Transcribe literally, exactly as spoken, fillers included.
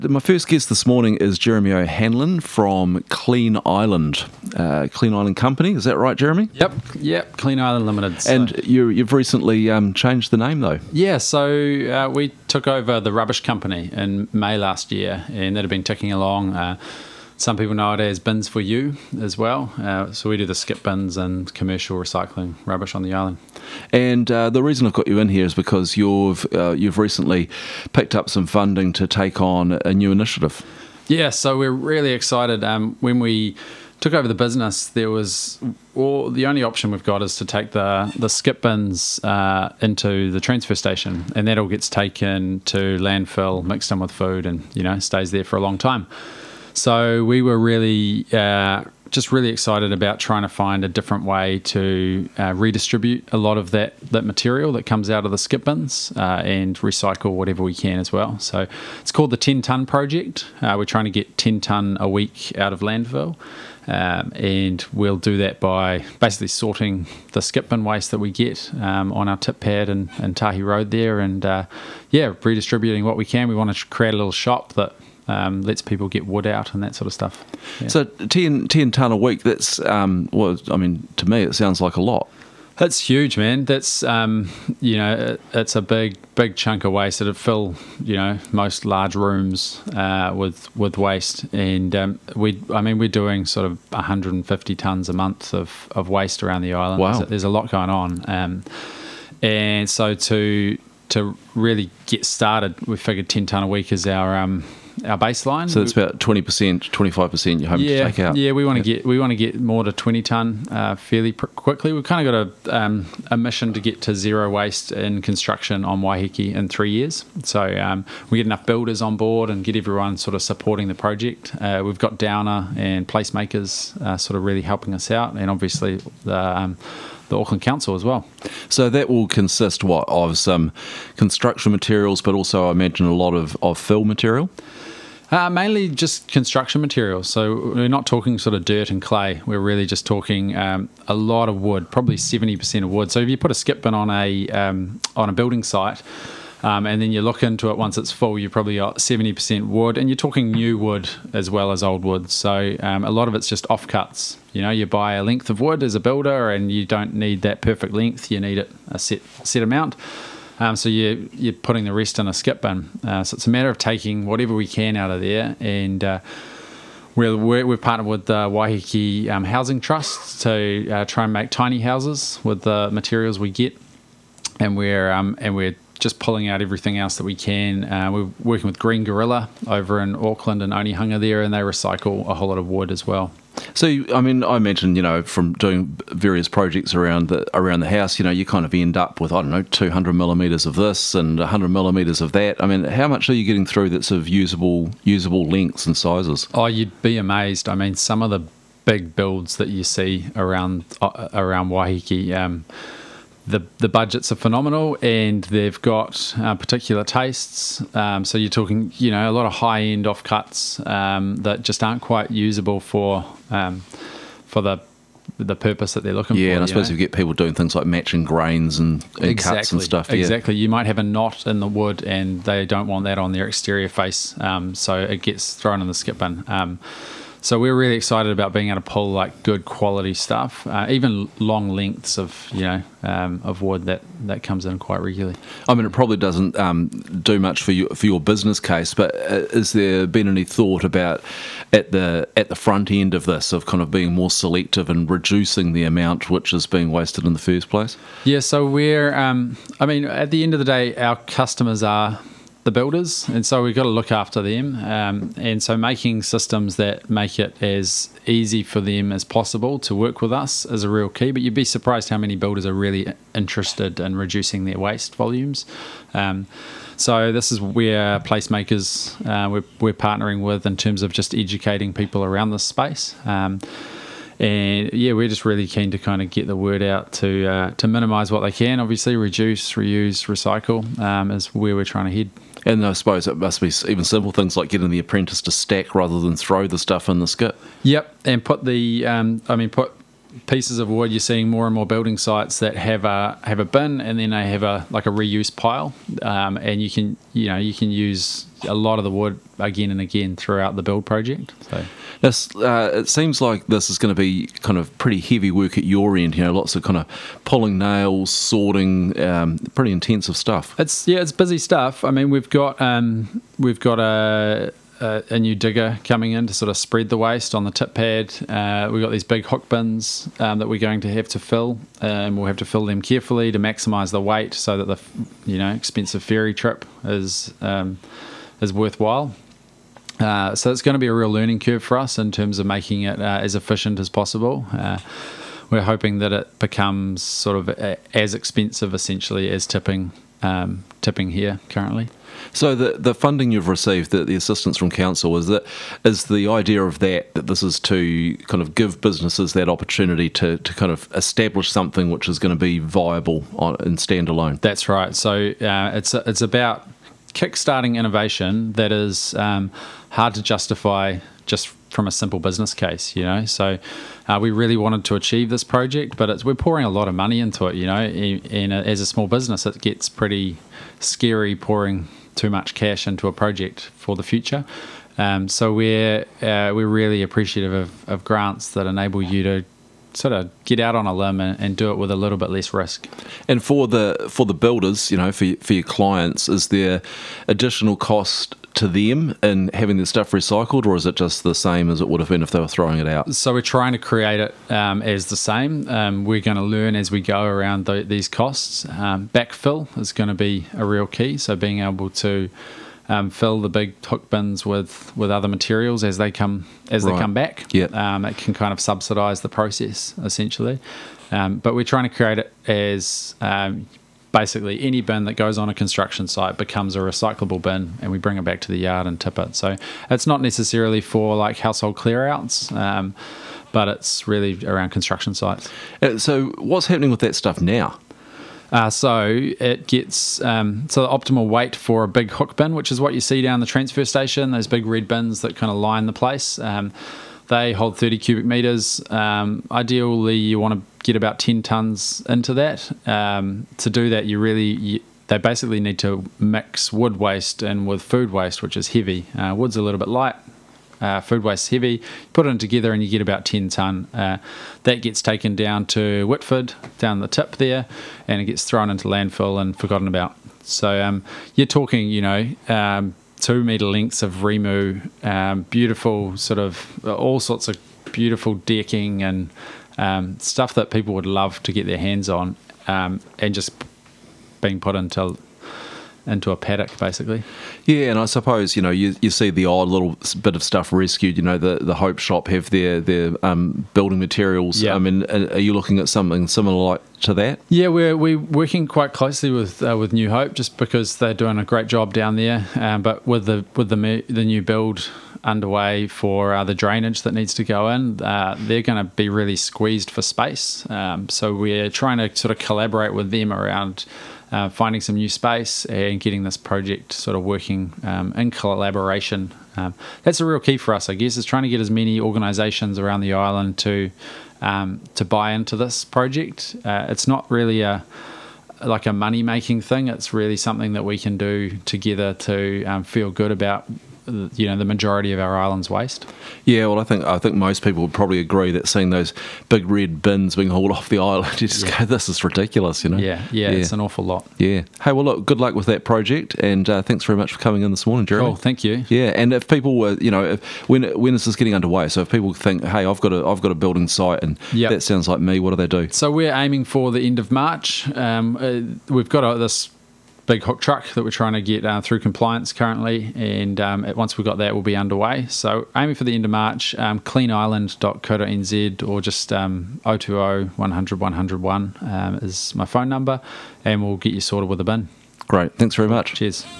My first guest this morning is Jeremy O'Hanlon from Clean Island, uh, Clean Island Company. Is that right, Jeremy? Yep, yep, Clean Island Limited. So. And you, you've recently um, changed the name, though. Yeah, so uh, we took over the rubbish company in May last year, and that had been ticking along. Uh, some people know it as Bins for You as well. Uh, so we do the skip bins and commercial recycling rubbish on the island. And uh, the reason I've got you in here is because you've uh, you've recently picked up some funding to take on a new initiative. Yeah, so we're really excited. Um, when we took over the business, there was all, the only option we've got is to take the the skip bins uh, into the transfer station, and that all gets taken to landfill, mixed in with food, and you know stays there for a long time. So we were really uh, just really excited about trying to find a different way to uh, redistribute a lot of that, that material that comes out of the skip bins uh, and recycle whatever we can as well. So it's called the ten tonne Project. Uh, we're trying to get ten tonne a week out of landfill. Um, and we'll do that by basically sorting the skip bin waste that we get um, on our tip pad and, and Tahi Road there, and uh, yeah, redistributing what we can. We want to create a little shop that um, lets people get wood out and that sort of stuff. Yeah. So ten, ten tonne a week, that's, um, well, I mean, to me it sounds like a lot. That's huge, man. That's, um, you know, it, it's a big, big chunk of waste. It'd fill, you know, most large rooms uh, with with waste. And um, we, I mean, we're doing sort of one hundred fifty tonnes a month of, of waste around the island. Wow. There's a, there's a lot going on. Um, and so to to really get started, we figured ten tonne a week is our um, our baseline. So that's about twenty percent, twenty-five percent you're hoping yeah, to take out. Yeah, we want to yeah. get we want to get more to twenty tonne uh, fairly pr- quickly. We've kind of got a um, a mission to get to zero waste in construction on Waiheke in three years. So um, we get enough builders on board and get everyone sort of supporting the project. Uh, we've got Downer and Placemakers uh, sort of really helping us out, and obviously the um, the Auckland Council as well. So that will consist what of some construction materials, but also I imagine a lot of, of fill material. Uh, mainly just construction materials. So we're not talking sort of dirt and clay. We're really just talking um, a lot of wood, probably seventy percent of wood. So if you put a skip bin on a um, on a building site, um, and then you look into it once it's full, you've probably got seventy percent wood, and you're talking new wood as well as old wood. So um, a lot of it's just offcuts. You know, you buy a length of wood as a builder, and you don't need that perfect length. You need it a set set amount. Um, so you, you're putting the rest in a skip bin. Uh, so it's a matter of taking whatever we can out of there, and uh, we're, we're, we've partnered with the Waiheke um, Housing Trust to uh, try and make tiny houses with the materials we get, and we're um, and we're just pulling out everything else that we can. Uh, we're working with Green Gorilla over in Auckland and Onehunga there, and they recycle a whole lot of wood as well. So, I mean, I mentioned, you know, from doing various projects around the around the house, you know, you kind of end up with, I don't know, two hundred millimetres of this and one hundred millimetres of that. I mean, how much are you getting through that's of usable usable lengths and sizes? Oh, you'd be amazed. I mean, some of the big builds that you see around uh, around Waiheke, um, the the budgets are phenomenal, and they've got uh, particular tastes. Um, so you're talking, you know, a lot of high end offcuts um, that just aren't quite usable for um, for the the purpose that they're looking yeah, for. Yeah, and I suppose know? you get people doing things like matching grains and, and exactly, cuts and stuff. Yeah. Exactly. You might have a knot in the wood, and they don't want that on their exterior face, um, so it gets thrown in the skip bin. Um, So we're really excited about being able to pull like good quality stuff, uh, even long lengths of you know um, of wood that, that comes in quite regularly. I mean, it probably doesn't um, do much for you for your business case, but uh, has there been any thought about at the at the front end of this of kind of being more selective and reducing the amount which is being wasted in the first place? Yeah. So we're, um, I mean, at the end of the day, our customers are the builders, and so we've got to look after them, um, and so making systems that make it as easy for them as possible to work with us is a real key. But you'd be surprised how many builders are really interested in reducing their waste volumes. Um, so this is where Placemakers uh, we're, we're partnering with in terms of just educating people around this space. Um, And yeah, we're just really keen to kind of get the word out to uh, to minimise what they can. Obviously, reduce, reuse, recycle um, is where we're trying to head. And I suppose it must be even simple things like getting the apprentice to stack rather than throw the stuff in the skip. Yep, and put the um, I mean put pieces of wood. You're seeing more and more building sites that have a have a bin, and then they have a like a reuse pile, um, and you can you know you can use a lot of the wood again and again throughout the build project. So. This, uh, it seems like this is going to be kind of pretty heavy work at your end. You know, lots of kind of pulling nails, sorting, um, pretty intensive stuff. It's yeah, it's busy stuff. I mean, we've got um, we've got a, a a new digger coming in to sort of spread the waste on the tip pad. Uh, we've got these big hook bins um, that we're going to have to fill, and we'll have to fill them carefully to maximise the weight so that the you know expensive ferry trip is um, is worthwhile. Uh, so it's going to be a real learning curve for us in terms of making it uh, as efficient as possible. Uh, we're hoping that it becomes sort of a, as expensive, essentially, as tipping um, tipping here currently. So the the funding you've received, the, the assistance from council, is that is the idea of that that this is to kind of give businesses that opportunity to, to kind of establish something which is going to be viable on, and standalone. That's right. So uh, it's it's about kickstarting innovation that is um, hard to justify just from a simple business case, you know. So uh, we really wanted to achieve this project, but it's, we're pouring a lot of money into it, you know. And as a small business, it gets pretty scary pouring too much cash into a project for the future. Um, so we're uh, we're really appreciative of, of grants that enable you to sort of get out on a limb and, and do it with a little bit less risk. And for the for the builders, you know, for for your clients, is there additional cost to them in having their stuff recycled, or is it just the same as it would have been if they were throwing it out? So we're trying to create it um, as the same. Um, we're going to learn as we go around the, these costs. Um, backfill is going to be a real key. So being able to Um, fill the big hook bins with, with other materials as they come as Right. they come back. Yep. Um, it can kind of subsidise the process essentially, um, but we're trying to create it as um, basically any bin that goes on a construction site becomes a recyclable bin, and we bring it back to the yard and tip it. So it's not necessarily for like household clear outs, um, but it's really around construction sites. Uh, So what's happening with that stuff now? Uh, so it gets um, so the optimal weight for a big hook bin, which is what you see down the transfer station, those big red bins that kind of line the place. Um, they hold thirty cubic meters. Um, ideally, you want to get about ten tons into that. Um, to do that, you really you, they basically need to mix wood waste in with food waste, which is heavy. Uh, wood's a little bit light. Uh, food waste heavy. Put it in together and you get about ten tonne. Uh, that gets taken down to Whitford, down the tip there, and it gets thrown into landfill and forgotten about. So um, you're talking, you know, um, two metre lengths of Remu, um, beautiful sort of, all sorts of beautiful decking and um, stuff that people would love to get their hands on, um, and just being put into into a paddock basically. Yeah, and I suppose, you know, you, you see the odd little bit of stuff rescued. You know, the, the Hope Shop have their their um, building materials. Yeah. I mean, are you looking at something similar like to that? Yeah, we're we're working quite closely with uh, with New Hope, just because they're doing a great job down there. Um, but with the with the me- the new build underway for uh, the drainage that needs to go in, uh, they're going to be really squeezed for space. Um, so we're trying to sort of collaborate with them around Uh, finding some new space and getting this project sort of working um, in collaboration. Um, that's a real key for us, I guess, is trying to get as many organisations around the island to um, to buy into this project. Uh, it's not really a like a money making thing. It's really something that we can do together to um, feel good about, you know, the majority of our island's waste. Yeah, well, I think I think most people would probably agree that seeing those big red bins being hauled off the island, you just Yeah. go, this is ridiculous, you know? Yeah, yeah, it's an awful lot. Yeah. Hey, well, look, good luck with that project, and uh, thanks very much for coming in this morning, Jeremy. Cool, thank you. Yeah, and if people were, you know, if, when when is this getting underway? So if people think, hey, I've got a I've got a building site, and Yep. that sounds like me, what do they do? So we're aiming for the end of March. Um, uh, we've got a, this big hook truck that we're trying to get uh, through compliance currently, and um, once we've got that, we'll be underway. So aiming for the end of March. um, clean island dot co dot n z, or just um, oh two oh, one hundred, one oh one um, is my phone number, and we'll get you sorted with a bin. Great, thanks very much. Cheers.